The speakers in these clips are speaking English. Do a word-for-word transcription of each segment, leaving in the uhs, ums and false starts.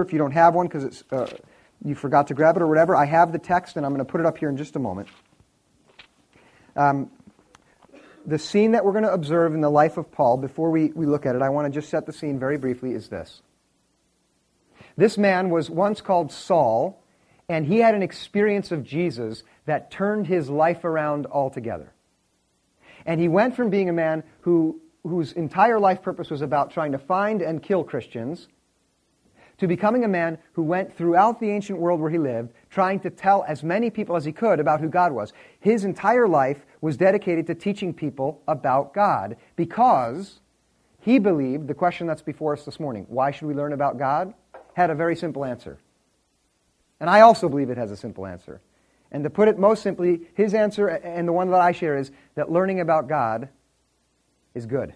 if you don't have one because it's uh, you forgot to grab it or whatever. I have the text, and I'm going to put it up here in just a moment. Um, the scene that we're going to observe in the life of Paul, before we, we look at it, I want to just set the scene very briefly, is this. This man was once called Saul, and he had an experience of Jesus that turned his life around altogether. And he went from being a man who whose entire life purpose was about trying to find and kill Christians, to becoming a man who went throughout the ancient world where he lived, trying to tell as many people as he could about who God was. His entire life was dedicated to teaching people about God because he believed, the question that's before us this morning, why should we learn about God, had a very simple answer. And I also believe it has a simple answer. And to put it most simply, his answer, and the one that I share, is that learning about God is good.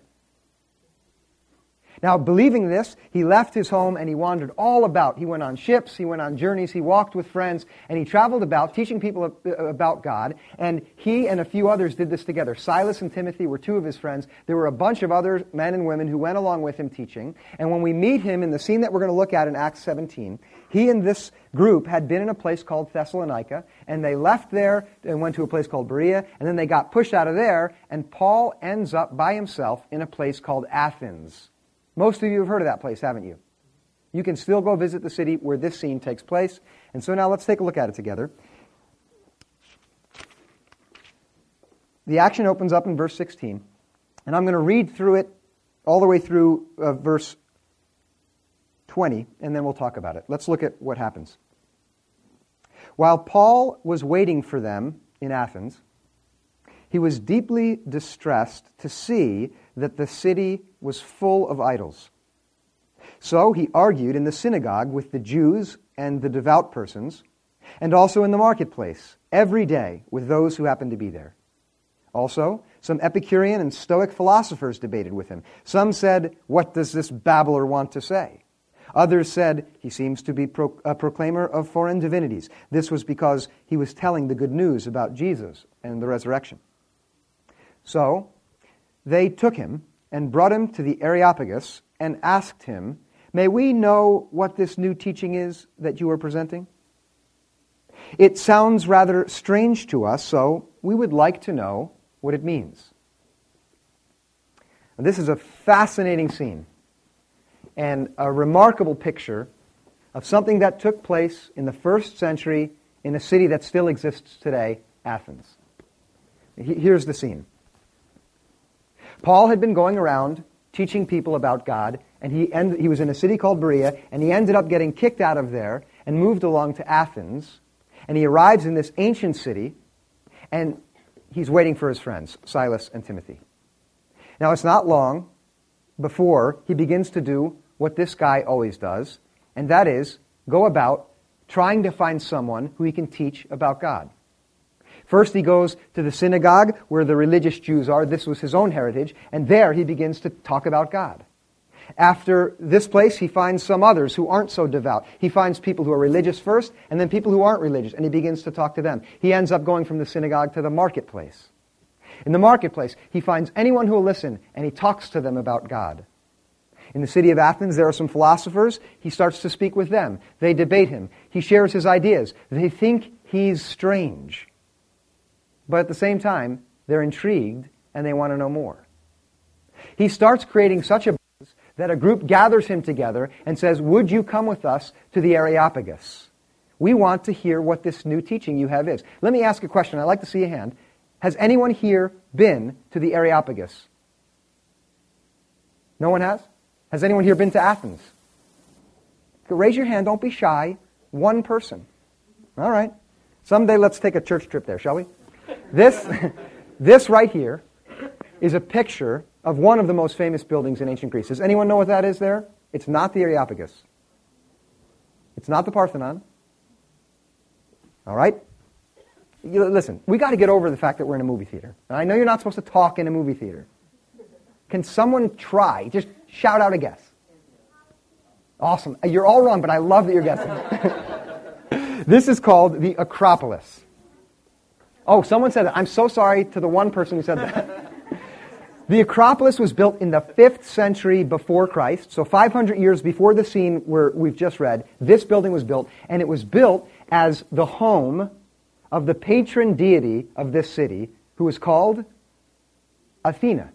Now, believing this, he left his home and he wandered all about. He went on ships, he went on journeys, he walked with friends, and he traveled about teaching people about God. And he and a few others did this together. Silas and Timothy were two of his friends. There were a bunch of other men and women who went along with him teaching. And when we meet him in the scene that we're going to look at in Acts seventeen, he and this group had been in a place called Thessalonica, and they left there and went to a place called Berea, and then they got pushed out of there, and Paul ends up by himself in a place called Athens. Most of you have heard of that place, haven't you? You can still go visit the city where this scene takes place. And so now let's take a look at it together. The action opens up in verse sixteen. And I'm going to read through it all the way through uh, verse twenty, and then we'll talk about it. Let's look at what happens. While Paul was waiting for them in Athens, he was deeply distressed to see that the city was full of idols. So he argued in the synagogue with the Jews and the devout persons, and also in the marketplace, every day with those who happened to be there. Also, some Epicurean and Stoic philosophers debated with him. Some said, "What does this babbler want to say?" Others said, "He seems to be pro- a proclaimer of foreign divinities." This was because he was telling the good news about Jesus and the resurrection. So they took him and brought him to the Areopagus and asked him, "May we know what this new teaching is that you are presenting? It sounds rather strange to us, so we would like to know what it means." And this is a fascinating scene and a remarkable picture of something that took place in the first century in a city that still exists today, Athens. Here's the scene. Paul had been going around teaching people about God, and he ended, he was in a city called Berea, and he ended up getting kicked out of there and moved along to Athens. And he arrives in this ancient city, and he's waiting for his friends, Silas and Timothy. Now, it's not long before he begins to do what this guy always does, and that is go about trying to find someone who he can teach about God. First, he goes to the synagogue where the religious Jews are. This was his own heritage. And there he begins to talk about God. After this place, he finds some others who aren't so devout. He finds people who are religious first, and then people who aren't religious, and he begins to talk to them. He ends up going from the synagogue to the marketplace. In the marketplace, he finds anyone who will listen, and he talks to them about God. In the city of Athens, there are some philosophers. He starts to speak with them. They debate him. He shares his ideas. They think he's strange. But at the same time, they're intrigued and they want to know more. He starts creating such a buzz that a group gathers him together and says, "Would you come with us to the Areopagus? We want to hear what this new teaching you have is." Let me ask a question. I'd like to see a hand. Has anyone here been to the Areopagus? No one has? Has anyone here been to Athens? Raise your hand. Don't be shy. One person. All right. Someday let's take a church trip there, shall we? This, this right here is a picture of one of the most famous buildings in ancient Greece. Does anyone know what that is there? It's not the Areopagus. It's not the Parthenon. All right? You, listen, we got to get over the fact that we're in a movie theater. And I know you're not supposed to talk in a movie theater. Can someone try? Just shout out a guess. Awesome. You're all wrong, but I love that you're guessing. This is called the Acropolis. Oh, someone said that. I'm so sorry to the one person who said that. The Acropolis was built in the fifth century before Christ, so five hundred years before the scene where we've just read. This building was built, and it was built as the home of the patron deity of this city, who was called Athena.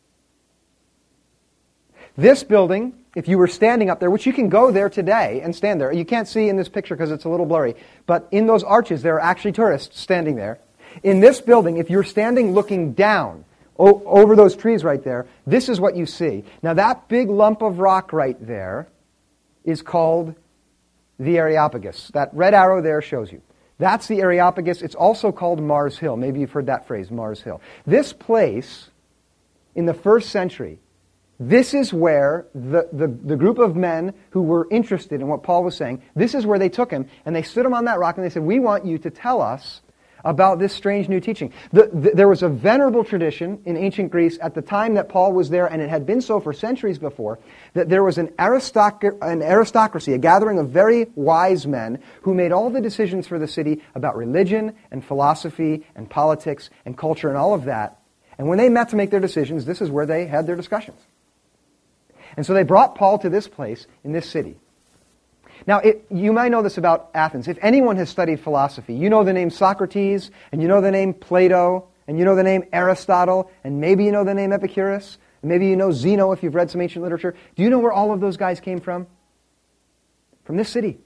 This building, if you were standing up there, which you can go there today and stand there. You can't see in this picture because it's a little blurry, but in those arches there are actually tourists standing there. In this building, if you're standing looking down o- over those trees right there, this is what you see. Now that big lump of rock right there is called the Areopagus. That red arrow there shows you. That's the Areopagus. It's also called Mars Hill. Maybe you've heard that phrase, Mars Hill. This place, in the first century, this is where the, the, the group of men who were interested in what Paul was saying, this is where they took him, and they stood him on that rock, and they said, we want you to tell us about this strange new teaching. The, the, there was a venerable tradition in ancient Greece at the time that Paul was there, and it had been so for centuries before, that there was an, aristoc- an aristocracy, a gathering of very wise men who made all the decisions for the city about religion and philosophy and politics and culture and all of that. And when they met to make their decisions, this is where they had their discussions. And so they brought Paul to this place in this city. Now, it, you might know this about Athens. If anyone has studied philosophy, you know the name Socrates, and you know the name Plato, and you know the name Aristotle, and maybe you know the name Epicurus, and maybe you know Zeno if you've read some ancient literature. Do you know where all of those guys came from? From this city.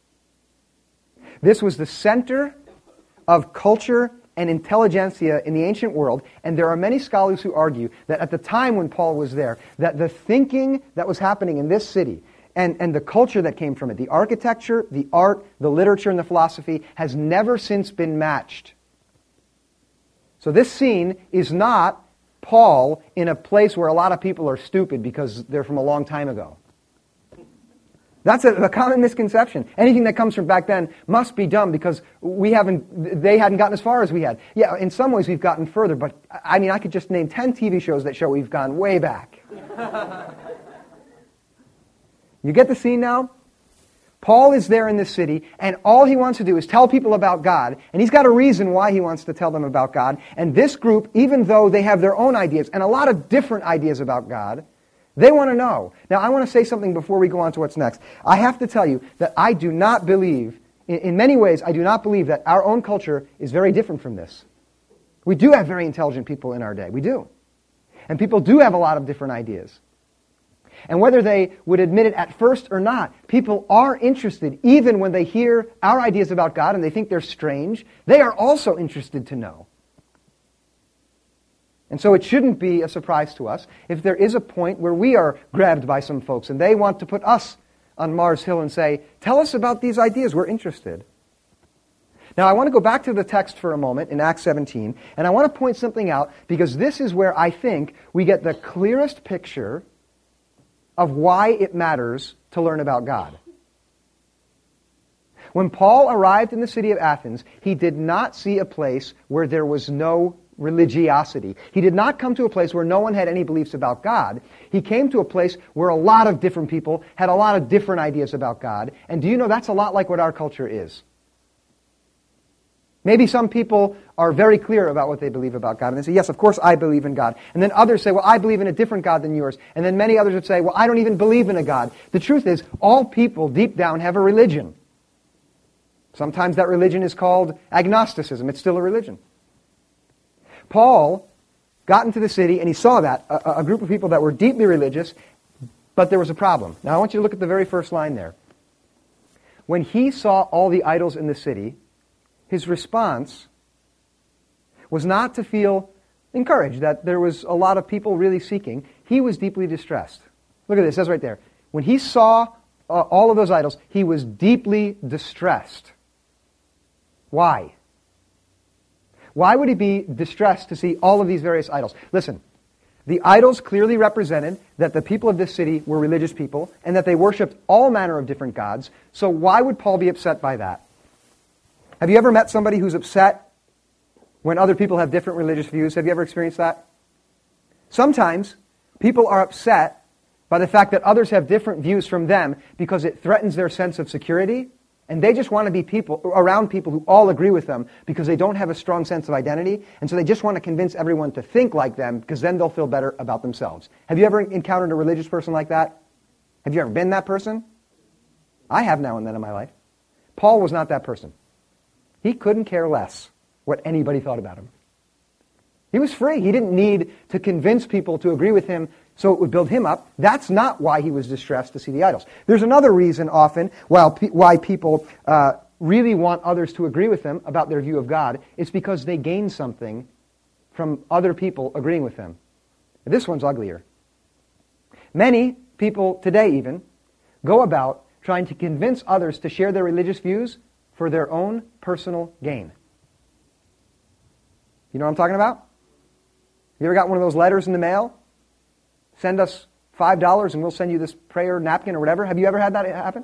This was the center of culture and intelligentsia in the ancient world, and there are many scholars who argue that at the time when Paul was there, that the thinking that was happening in this city and, and the culture that came from it, the architecture, the art, the literature, and the philosophy, has never since been matched. So this scene is not Paul in a place where a lot of people are stupid because they're from a long time ago. That's a, a common misconception. Anything that comes from back then must be dumb because we haven't, they hadn't gotten as far as we had. Yeah, in some ways we've gotten further, but I mean, I could just name ten T V shows that show we've gone way back. You get the scene now? Paul is there in this city, and all he wants to do is tell people about God, and he's got a reason why he wants to tell them about God. And this group, even though they have their own ideas, and a lot of different ideas about God, they want to know. Now, I want to say something before we go on to what's next. I have to tell you that I do not believe, in, in many ways, I do not believe that our own culture is very different from this. We do have very intelligent people in our day. We do. And people do have a lot of different ideas. And whether they would admit it at first or not, people are interested, even when they hear our ideas about God and they think they're strange, they are also interested to know. And so it shouldn't be a surprise to us if there is a point where we are grabbed by some folks and they want to put us on Mars Hill and say, tell us about these ideas, we're interested. Now I want to go back to the text for a moment in Acts seventeen, and I want to point something out because this is where I think we get the clearest picture of why it matters to learn about God. When Paul arrived in the city of Athens, he did not see a place where there was no religiosity. He did not come to a place where no one had any beliefs about God. He came to a place where a lot of different people had a lot of different ideas about God. And do you know that's a lot like what our culture is? Maybe some people are very clear about what they believe about God, and they say, yes, of course I believe in God. And then others say, well, I believe in a different God than yours. And then many others would say, well, I don't even believe in a God. The truth is, all people deep down have a religion. Sometimes that religion is called agnosticism. It's still a religion. Paul got into the city and he saw that, a, a group of people that were deeply religious, but there was a problem. Now I want you to look at the very first line there. When he saw all the idols in the city, his response was not to feel encouraged that there was a lot of people really seeking. He was deeply distressed. Look at this, it says right there. When he saw uh, all of those idols, he was deeply distressed. Why? Why would he be distressed to see all of these various idols? Listen, the idols clearly represented that the people of this city were religious people and that they worshipped all manner of different gods. So why would Paul be upset by that? Have you ever met somebody who's upset when other people have different religious views? Have you ever experienced that? Sometimes people are upset by the fact that others have different views from them because it threatens their sense of security And they just want to be people around people who all agree with them because they don't have a strong sense of identity, and so they just want to convince everyone to think like them because then they'll feel better about themselves. Have you ever encountered a religious person like that? Have you ever been that person? I have now and then in my life. Paul was not that person. He couldn't care less what anybody thought about him. He was free. He didn't need to convince people to agree with him so it would build him up. That's not why he was distressed to see the idols. There's another reason often why people uh, really want others to agree with them about their view of God. It's because they gain something from other people agreeing with them. This one's uglier. Many people today even go about trying to convince others to share their religious views for their own personal gain. You know what I'm talking about? You ever got one of those letters in the mail? Send us five dollars and we'll send you this prayer napkin or whatever. Have you ever had that happen?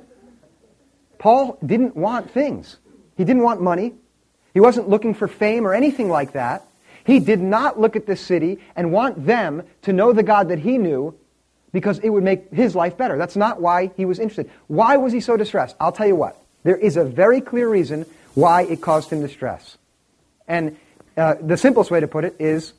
Paul didn't want things. He didn't want money. He wasn't looking for fame or anything like that. He did not look at this city and want them to know the God that he knew because it would make his life better. That's not why he was interested. Why was he so distressed? I'll tell you what. There is a very clear reason why it caused him distress. And uh, the simplest way to put it is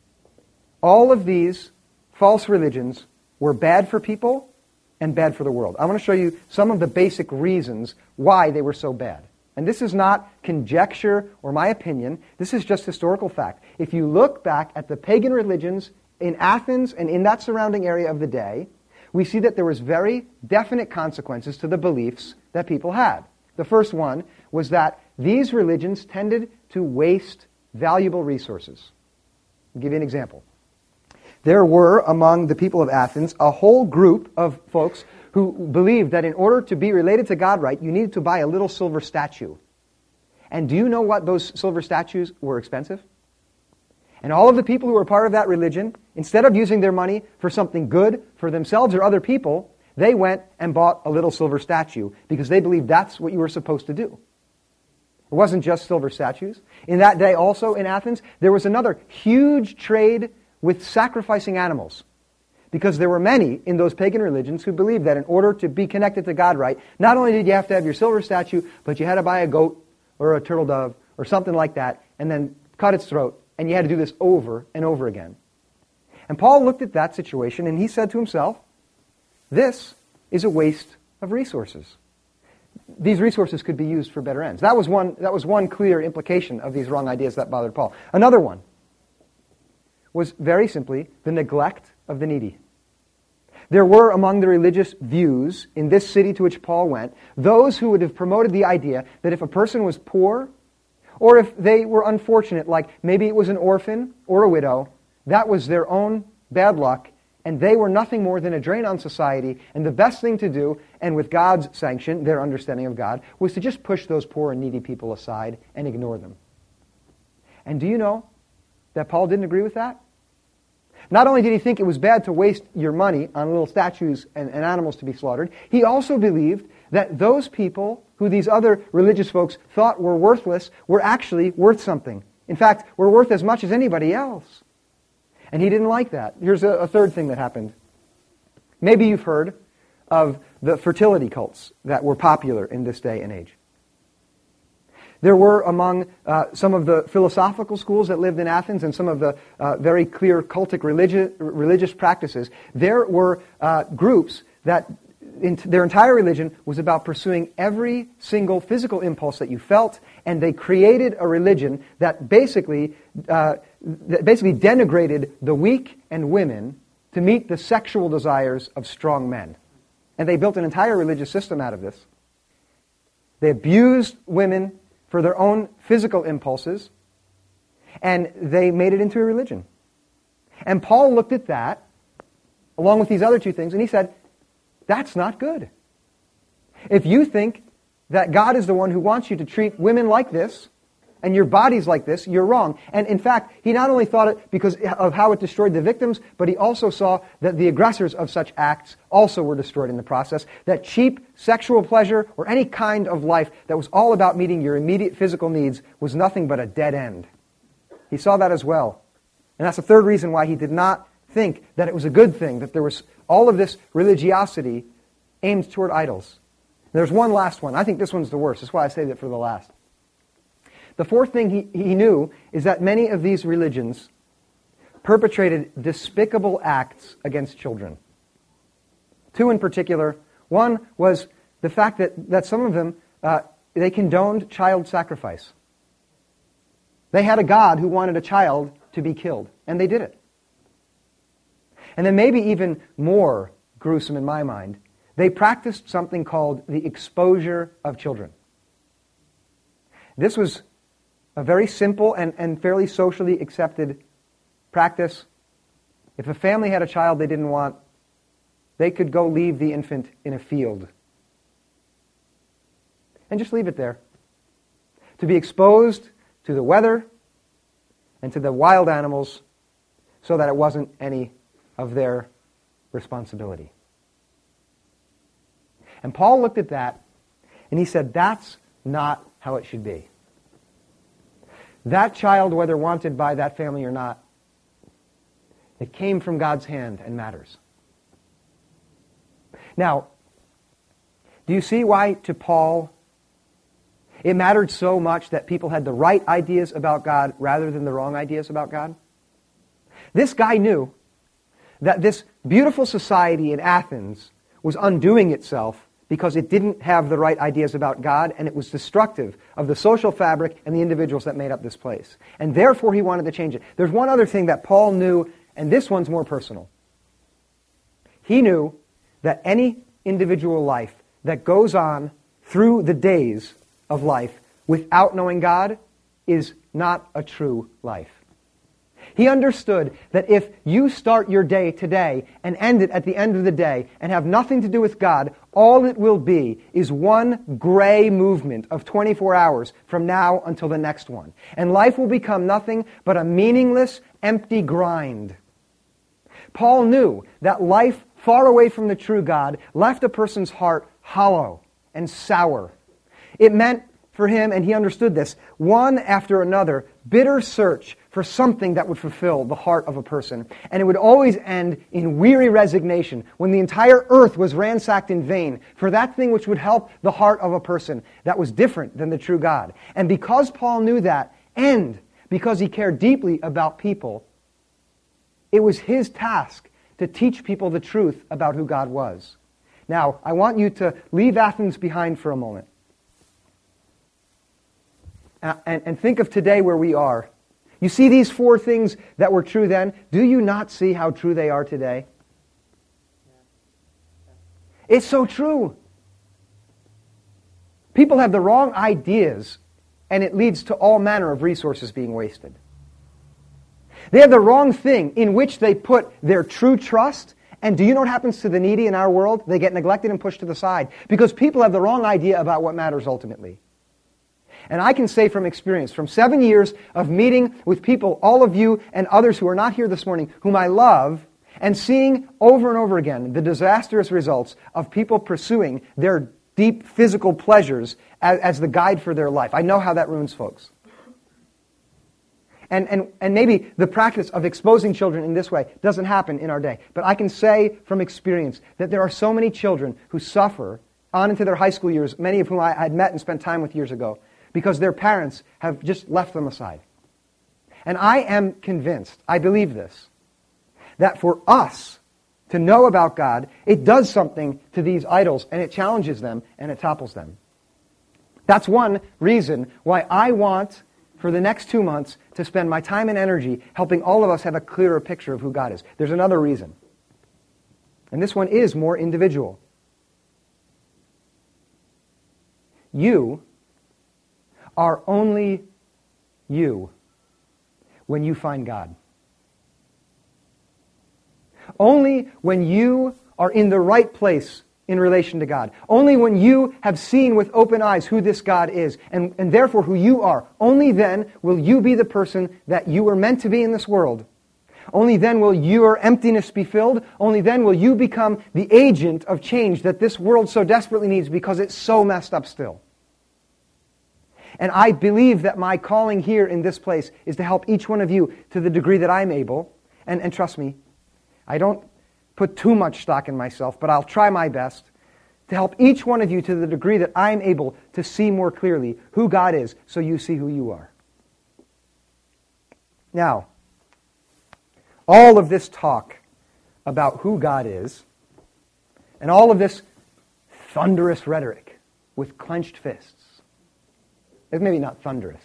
all of these false religions were bad for people and bad for the world. I want to show you some of the basic reasons why they were so bad. And this is not conjecture or my opinion. This is just historical fact. If you look back at the pagan religions in Athens and in that surrounding area of the day, we see that there was very definite consequences to the beliefs that people had. The first one was that these religions tended to waste valuable resources. I'll give you an example. There were, among the people of Athens, a whole group of folks who believed that in order to be related to God right, you needed to buy a little silver statue. And do you know what those silver statues were expensive? And all of the people who were part of that religion, instead of using their money for something good for themselves or other people, they went and bought a little silver statue because they believed that's what you were supposed to do. It wasn't just silver statues. In that day also in Athens, there was another huge trade with sacrificing animals. Because there were many in those pagan religions who believed that in order to be connected to God right, not only did you have to have your silver statue, but you had to buy a goat or a turtle dove or something like that and then cut its throat. And you had to do this over and over again. And Paul looked at that situation and he said to himself, this is a waste of resources. These resources could be used for better ends. That was one, that was one clear implication of these wrong ideas that bothered Paul. Another one was very simply the neglect of the needy. There were among the religious views in this city to which Paul went, those who would have promoted the idea that if a person was poor, or if they were unfortunate, like maybe it was an orphan or a widow, that was their own bad luck, and they were nothing more than a drain on society, and the best thing to do, and with God's sanction, their understanding of God, was to just push those poor and needy people aside and ignore them. And do you know that Paul didn't agree with that? Not only did he think it was bad to waste your money on little statues and, and animals to be slaughtered, he also believed that those people who these other religious folks thought were worthless were actually worth something. In fact, were worth as much as anybody else. And he didn't like that. Here's a, a third thing that happened. Maybe you've heard of the fertility cults that were popular in this day and age. There were among uh, some of the philosophical schools that lived in Athens and some of the uh, very clear cultic religi- religious practices, there were uh, groups that in their entire religion was about pursuing every single physical impulse that you felt, and they created a religion that basically, uh, that basically denigrated the weak and women to meet the sexual desires of strong men. And they built an entire religious system out of this. They abused women for their own physical impulses, and they made it into a religion. And Paul looked at that, along with these other two things, and he said, that's not good. If you think that God is the one who wants you to treat women like this, and your bodies like this, you're wrong. And in fact, he not only thought it because of how it destroyed the victims, but he also saw that the aggressors of such acts also were destroyed in the process. That cheap sexual pleasure or any kind of life that was all about meeting your immediate physical needs was nothing but a dead end. He saw that as well. And that's the third reason why he did not think that it was a good thing, that there was all of this religiosity aimed toward idols. There's one last one. I think this one's the worst. That's why I saved it for the last. The fourth thing he, he knew is that many of these religions perpetrated despicable acts against children. Two in particular. One was the fact that, that some of them, uh, they condoned child sacrifice. They had a god who wanted a child to be killed, and they did it. And then maybe even more gruesome in my mind, they practiced something called the exposure of children. This was a very simple and, and fairly socially accepted practice. If a family had a child they didn't want, they could go leave the infant in a field and just leave it there to be exposed to the weather and to the wild animals so that it wasn't any of their responsibility. And Paul looked at that and he said, that's not how it should be. That child, whether wanted by that family or not, it came from God's hand and matters. Now, do you see why to Paul it mattered so much that people had the right ideas about God rather than the wrong ideas about God? This guy knew that this beautiful society in Athens was undoing itself because it didn't have the right ideas about God, and it was destructive of the social fabric and the individuals that made up this place. And therefore he wanted to change it. There's one other thing that Paul knew, and this one's more personal. He knew that any individual life that goes on through the days of life without knowing God is not a true life. He understood that if you start your day today and end it at the end of the day and have nothing to do with God, all it will be is one gray movement of twenty-four hours from now until the next one. And life will become nothing but a meaningless, empty grind. Paul knew that life far away from the true God left a person's heart hollow and sour. It meant for him, and he understood this, one after another, bitter search for something that would fulfill the heart of a person. And it would always end in weary resignation when the entire earth was ransacked in vain for that thing which would help the heart of a person that was different than the true God. And because Paul knew that, and because he cared deeply about people, it was his task to teach people the truth about who God was. Now, I want you to leave Athens behind for a moment. And, and think of today where we are. You see these four things that were true then? Do you not see how true they are today? It's so true. People have the wrong ideas, and it leads to all manner of resources being wasted. They have the wrong thing in which they put their true trust, and do you know what happens to the needy in our world? They get neglected and pushed to the side because people have the wrong idea about what matters ultimately. And I can say from experience, from seven years of meeting with people, all of you and others who are not here this morning, whom I love, and seeing over and over again the disastrous results of people pursuing their deep physical pleasures as, as the guide for their life. I know how that ruins folks. And, and, and maybe the practice of exposing children in this way doesn't happen in our day. But I can say from experience that there are so many children who suffer on into their high school years, many of whom I had met and spent time with years ago, because their parents have just left them aside. And I am convinced, I believe this, that for us to know about God, it does something to these idols, and it challenges them, and it topples them. That's one reason why I want, for the next two months, to spend my time and energy helping all of us have a clearer picture of who God is. There's another reason. And this one is more individual. You are only you when you find God. Only when you are in the right place in relation to God. Only when you have seen with open eyes who this God is, and, and therefore who you are, only then will you be the person that you were meant to be in this world. Only then will your emptiness be filled. Only then will you become the agent of change that this world so desperately needs because it's so messed up still. And I believe that my calling here in this place is to help each one of you to the degree that I'm able. And, and trust me, I don't put too much stock in myself, but I'll try my best to help each one of you to the degree that I'm able to see more clearly who God is, so you see who you are. Now, all of this talk about who God is, and all of this thunderous rhetoric with clenched fists, it's maybe not thunderous.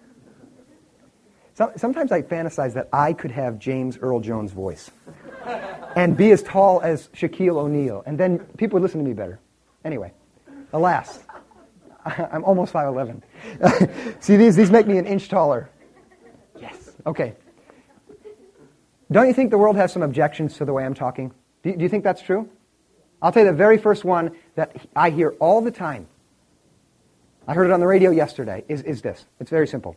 Sometimes I fantasize that I could have James Earl Jones' voice and be as tall as Shaquille O'Neal, and then people would listen to me better. Anyway, alas, I'm almost five eleven. See, these, these make me an inch taller. Yes. Okay. Don't you think the world has some objections to the way I'm talking? Do you, do you think that's true? I'll tell you the very first one that I hear all the time, I heard it on the radio yesterday, is, is this. It's very simple.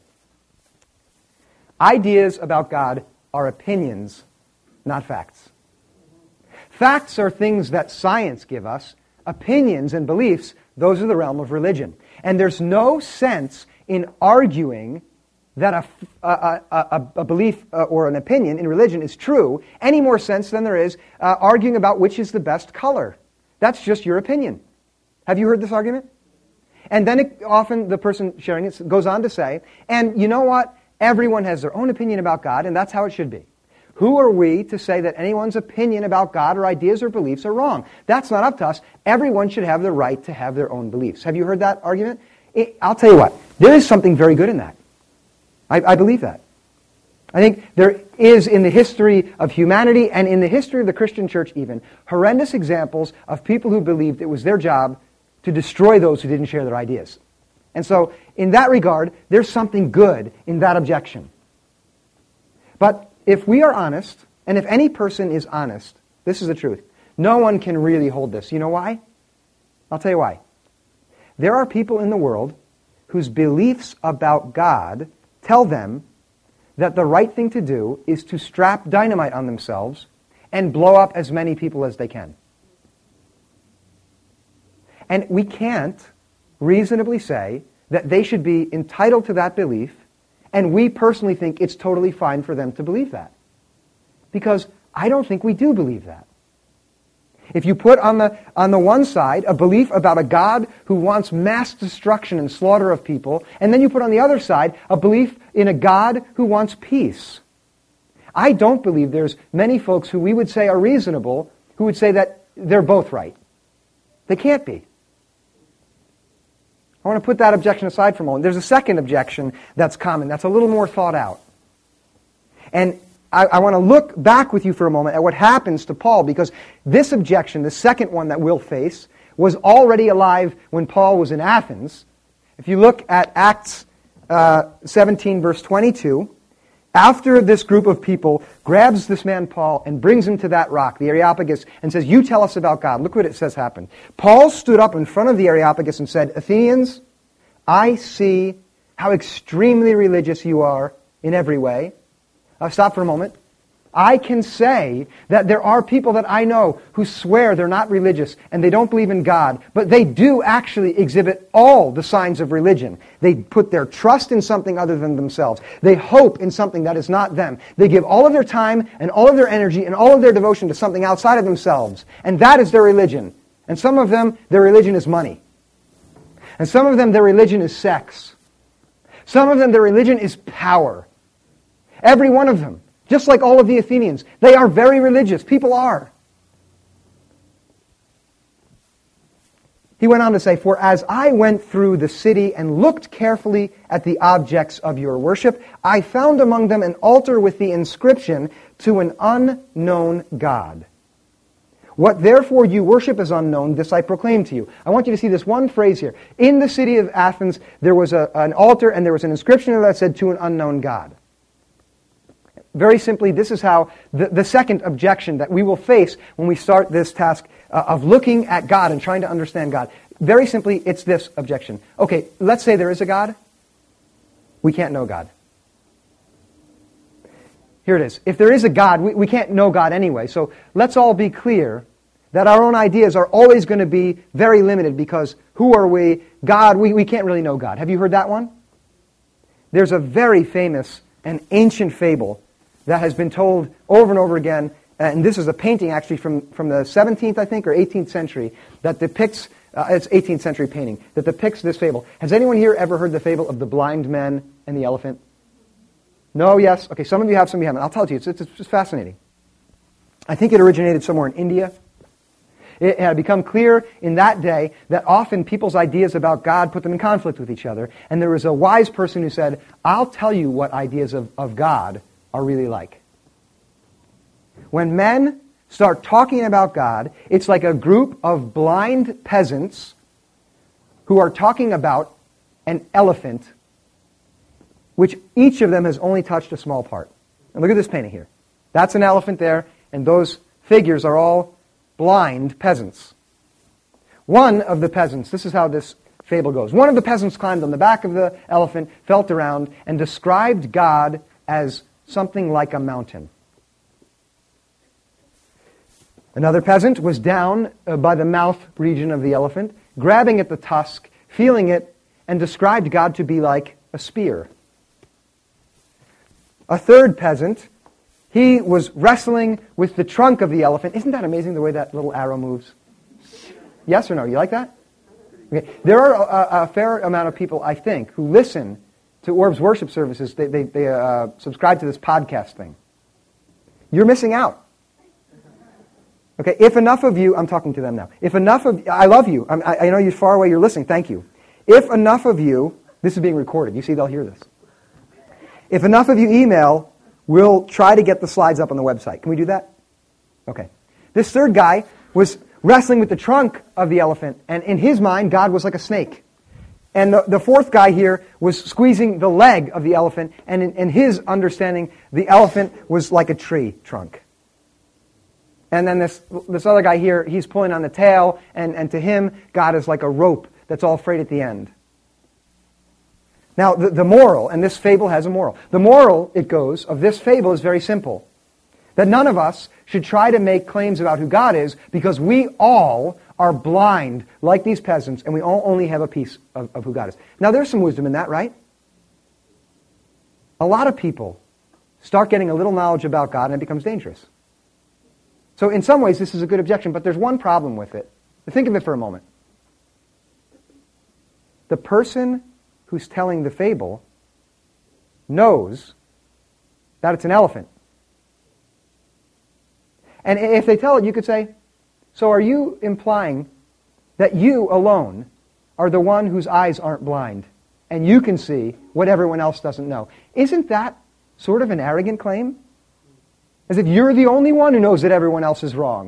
Ideas about God are opinions, not facts. Facts are things that science give us. Opinions and beliefs, those are the realm of religion. And there's no sense in arguing that a, a, a, a belief or an opinion in religion is true any more sense than there is uh, arguing about which is the best color. That's just your opinion. Have you heard this argument? And then it, often the person sharing it goes on to say, and you know what? Everyone has their own opinion about God, and that's how it should be. Who are we to say that anyone's opinion about God or ideas or beliefs are wrong? That's not up to us. Everyone should have the right to have their own beliefs. Have you heard that argument? It, I'll tell you what. There is something very good in that. I, I believe that. I think there is, in the history of humanity and in the history of the Christian church even, horrendous examples of people who believed it was their job to destroy those who didn't share their ideas. And so, in that regard, there's something good in that objection. But if we are honest, and if any person is honest, this is the truth, no one can really hold this. You know why? I'll tell you why. There are people in the world whose beliefs about God tell them that the right thing to do is to strap dynamite on themselves and blow up as many people as they can. And we can't reasonably say that they should be entitled to that belief, and we personally think it's totally fine for them to believe that. Because I don't think we do believe that. If you put on the, on the one side a belief about a God who wants mass destruction and slaughter of people, and then you put on the other side a belief in a God who wants peace, I don't believe there's many folks who we would say are reasonable who would say that they're both right. They can't be. I want to put that objection aside for a moment. There's a second objection that's common, that's a little more thought out. And I, I want to look back with you for a moment at what happens to Paul, because this objection, the second one that we'll face, was already alive when Paul was in Athens. If you look at Acts uh, seventeen, verse twenty-two, after this group of people grabs this man Paul and brings him to that rock, the Areopagus, and says, you tell us about God. Look what it says happened. Paul stood up in front of the Areopagus and said, Athenians, I see how extremely religious you are in every way. I'll stop for a moment. I can say that there are people that I know who swear they're not religious and they don't believe in God, but they do actually exhibit all the signs of religion. They put their trust in something other than themselves. They hope in something that is not them. They give all of their time and all of their energy and all of their devotion to something outside of themselves. And that is their religion. And some of them, their religion is money. And some of them, their religion is sex. Some of them, their religion is power. Every one of them. Just like all of the Athenians. They are very religious. People are. He went on to say, for as I went through the city and looked carefully at the objects of your worship, I found among them an altar with the inscription, to an unknown God. What therefore you worship as unknown, this I proclaim to you. I want you to see this one phrase here. In the city of Athens, there was a, an altar and there was an inscription that said, to an unknown God. Very simply, this is how the, the second objection that we will face when we start this task uh, of looking at God and trying to understand God. Very simply, it's this objection. Okay, let's say there is a God. We can't know God. Here it is. If there is a God, we, we can't know God anyway. So let's all be clear that our own ideas are always going to be very limited, because who are we? God, we, we can't really know God. Have you heard that one? There's a very famous and ancient fable that has been told over and over again and this is a painting actually from, from the seventeenth, I think, or eighteenth century that depicts, uh, it's eighteenth century painting, that depicts this fable. Has anyone here ever heard the fable of the blind men and the elephant? No, yes? Okay, some of you have, some of you haven't. I'll tell it to you, it's, it's, it's just fascinating. I think it originated somewhere in India. It had become clear in that day that often people's ideas about God put them in conflict with each other. And there was a wise person who said, I'll tell you what ideas of, of God are really like. When men start talking about God, it's like a group of blind peasants who are talking about an elephant, which each of them has only touched a small part. And look at this painting here. That's an elephant there, and those figures are all blind peasants. One of the peasants, this is how this fable goes. One of the peasants climbed on the back of the elephant, felt around, and described God as something like a mountain. Another peasant was down uh, by the mouth region of the elephant, grabbing at the tusk, feeling it, and described God to be like a spear. A third peasant, he was wrestling with the trunk of the elephant. Isn't that amazing the way that little arrow moves? Yes or no? You like that? Okay. There are a, a fair amount of people, I think, who listen to Orb's worship services. They, they, they uh, subscribe to this podcast thing. You're missing out. Okay, if enough of you, I'm talking to them now. If enough of, I love you. I'm, I, I know you're far away, you're listening, thank you. If enough of you, this is being recorded, you see they'll hear this. If enough of you email, we'll try to get the slides up on the website. Can we do that? Okay. This third guy was wrestling with the trunk of the elephant, and in his mind, God was like a snake. And the, the fourth guy here was squeezing the leg of the elephant, and in, in his understanding, the elephant was like a tree trunk. And then this this other guy here, he's pulling on the tail, and, and to him, God is like a rope that's all frayed at the end. Now, the, the moral, and this fable has a moral. The moral, it goes, of this fable is very simple. That none of us should try to make claims about who God is, because we all are blind, like these peasants, and we all only have a piece of, of who God is. Now, there's some wisdom in that, right? A lot of people start getting a little knowledge about God, and it becomes dangerous. So in some ways, this is a good objection, but there's one problem with it. Think of it for a moment. The person who's telling the fable knows that it's an elephant. And if they tell it, you could say, so are you implying that you alone are the one whose eyes aren't blind, and you can see what everyone else doesn't know? Isn't that sort of an arrogant claim? As if you're the only one who knows that everyone else is wrong.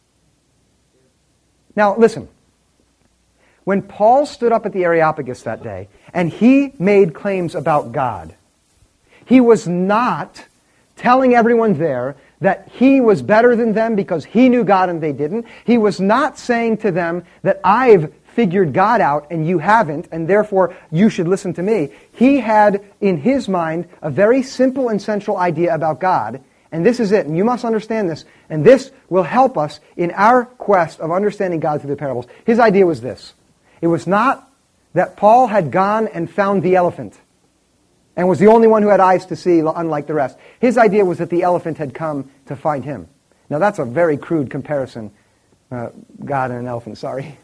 Now, listen. When Paul stood up at the Areopagus that day, and he made claims about God, he was not telling everyone there that he was better than them because he knew God and they didn't. He was not saying to them that I've figured God out and you haven't, and therefore you should listen to me. He had in his mind a very simple and central idea about God. And this is it, and you must understand this, and this will help us in our quest of understanding God through the parables. His idea was this. It was not that Paul had gone and found the elephant and was the only one who had eyes to see, unlike the rest. His idea was that the elephant had come to find him. Now that's a very crude comparison. Uh, God and an elephant, sorry.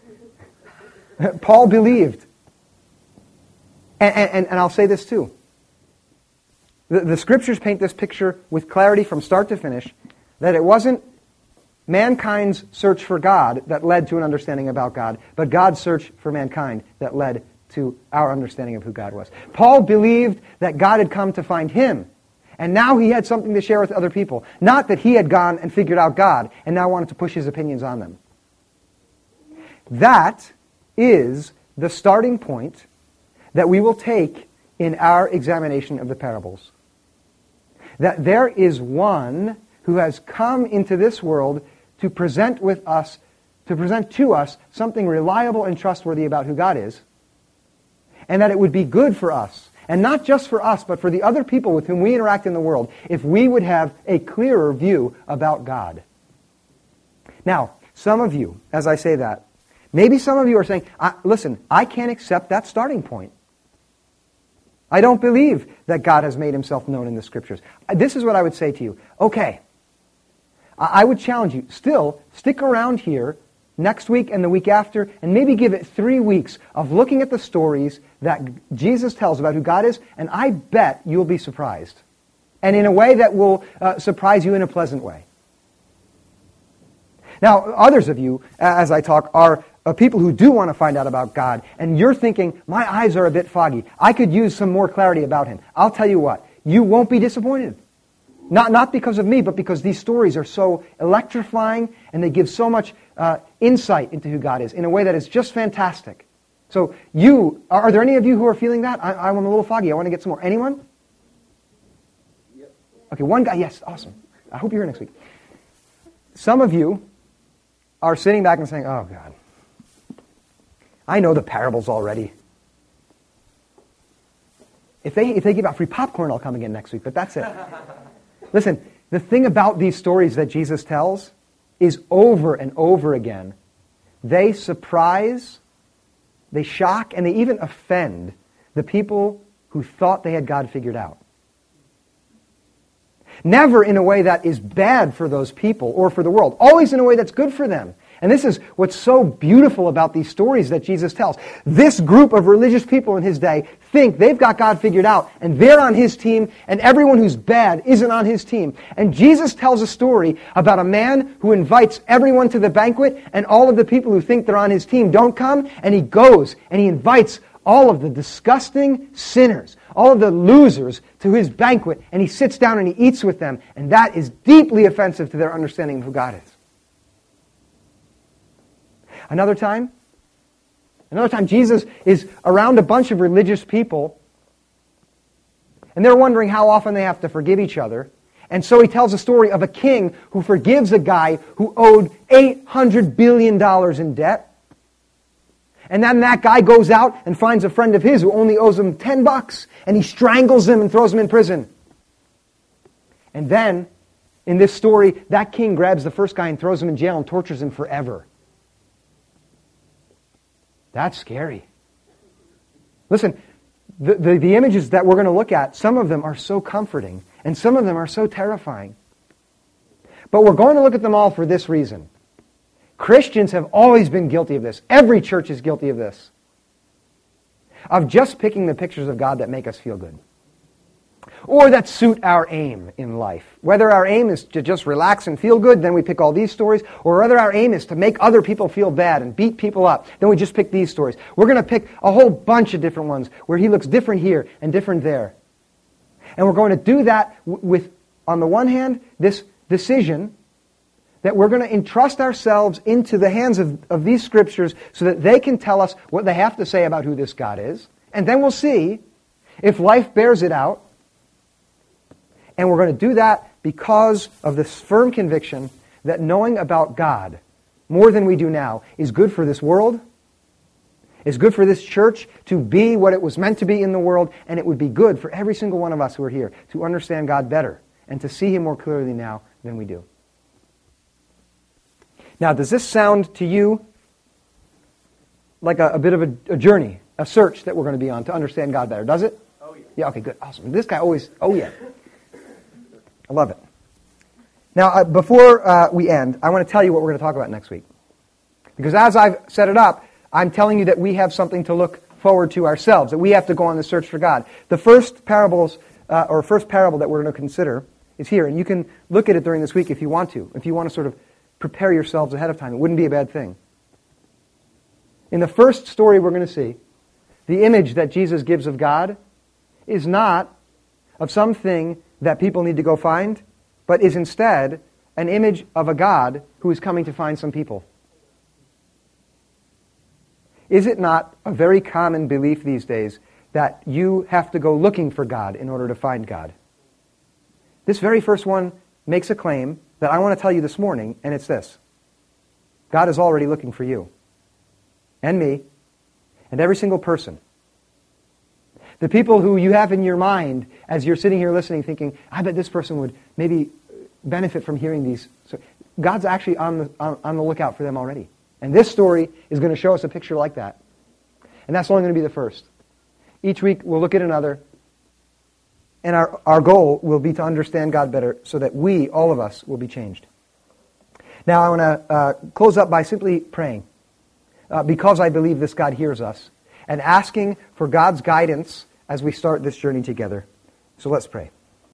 Paul believed. And, and, and I'll say this too. The, the Scriptures paint this picture with clarity from start to finish, that it wasn't mankind's search for God that led to an understanding about God, but God's search for mankind that led to our understanding of who God was. Paul believed that God had come to find him, and now he had something to share with other people. Not that he had gone and figured out God, and now wanted to push his opinions on them. That is the starting point that we will take in our examination of the parables. That there is one who has come into this world to present with us, to present to us something reliable and trustworthy about who God is, and that it would be good for us, and not just for us, but for the other people with whom we interact in the world, if we would have a clearer view about God. Now, some of you, as I say that, maybe some of you are saying, I, listen, I can't accept that starting point. I don't believe that God has made himself known in the Scriptures. This is what I would say to you. Okay, I would challenge you, still, stick around here next week and the week after, and maybe give it three weeks of looking at the stories that Jesus tells about who God is, and I bet you'll be surprised. And in a way that will uh, surprise you in a pleasant way. Now, others of you, as I talk, are uh, people who do want to find out about God, and you're thinking, my eyes are a bit foggy. I could use some more clarity about Him. I'll tell you what, you won't be disappointed. Not, not because of me, but because these stories are so electrifying, and they give so much uh, insight into who God is in a way that is just fantastic. So you, are, are there any of you who are feeling that? I, I'm a little foggy. I want to get some more. Anyone? Yep. Okay, one guy. Yes, awesome. I hope you're here next week. Some of you are sitting back and saying, oh, God, I know the parables already. If they, if they give out free popcorn, I'll come again next week, but that's it. Listen, the thing about these stories that Jesus tells is over and over again, they surprise, they shock, and they even offend the people who thought they had God figured out. Never in a way that is bad for those people or for the world. Always in a way that's good for them. And this is what's so beautiful about these stories that Jesus tells. This group of religious people in His day think they've got God figured out, and they're on His team, and everyone who's bad isn't on His team. And Jesus tells a story about a man who invites everyone to the banquet, and all of the people who think they're on His team don't come, and He goes, and He invites all of the disgusting sinners, all of the losers to His banquet, and He sits down and He eats with them, and that is deeply offensive to their understanding of who God is. Another time, another time Jesus is around a bunch of religious people, and they're wondering how often they have to forgive each other. And so He tells a story of a king who forgives a guy who owed eight hundred billion dollars in debt. And then that guy goes out and finds a friend of his who only owes him ten bucks, and he strangles him and throws him in prison. And then, in this story, that king grabs the first guy and throws him in jail and tortures him forever. That's scary. Listen, the, the, the images that we're going to look at, some of them are so comforting, and some of them are so terrifying. But we're going to look at them all for this reason. Christians have always been guilty of this. Every church is guilty of this. Of just picking the pictures of God that make us feel good. Or that suit our aim in life. Whether our aim is to just relax and feel good, then we pick all these stories. Or whether our aim is to make other people feel bad and beat people up, then we just pick these stories. We're going to pick a whole bunch of different ones where He looks different here and different there. And we're going to do that with, on the one hand, this decision that we're going to entrust ourselves into the hands of, of these scriptures so that they can tell us what they have to say about who this God is. And then we'll see if life bears it out. And we're going to do that because of this firm conviction that knowing about God more than we do now is good for this world, is good for this church to be what it was meant to be in the world, and it would be good for every single one of us who are here to understand God better and to see Him more clearly now than we do. Now, does this sound to you like a, a bit of a, a journey, a search that we're going to be on to understand God better? Does it? Oh, yeah. Yeah, okay, good. Awesome. This guy always, oh yeah. I love it. Now, uh, before uh, we end, I want to tell you what we're going to talk about next week. Because as I've set it up, I'm telling you that we have something to look forward to ourselves, that we have to go on the search for God. The first parables, uh, or first parable that we're going to consider is here, and you can look at it during this week if you want to, if you want to sort of prepare yourselves ahead of time. It wouldn't be a bad thing. In the first story we're going to see, the image that Jesus gives of God is not of something that people need to go find, but is instead an image of a God who is coming to find some people. Is it not a very common belief these days that you have to go looking for God in order to find God? This very first one makes a claim that I want to tell you this morning, and it's this. God is already looking for you, and me, and every single person. The people who you have in your mind as you're sitting here listening thinking, I bet this person would maybe benefit from hearing these. So God's actually on the, on, on the lookout for them already. And this story is going to show us a picture like that. And that's only going to be the first. Each week we'll look at another. And our, our goal will be to understand God better so that we, all of us, will be changed. Now I want to uh, close up by simply praying, uh, because I believe this God hears us, and asking for God's guidance as we start this journey together. So let's pray.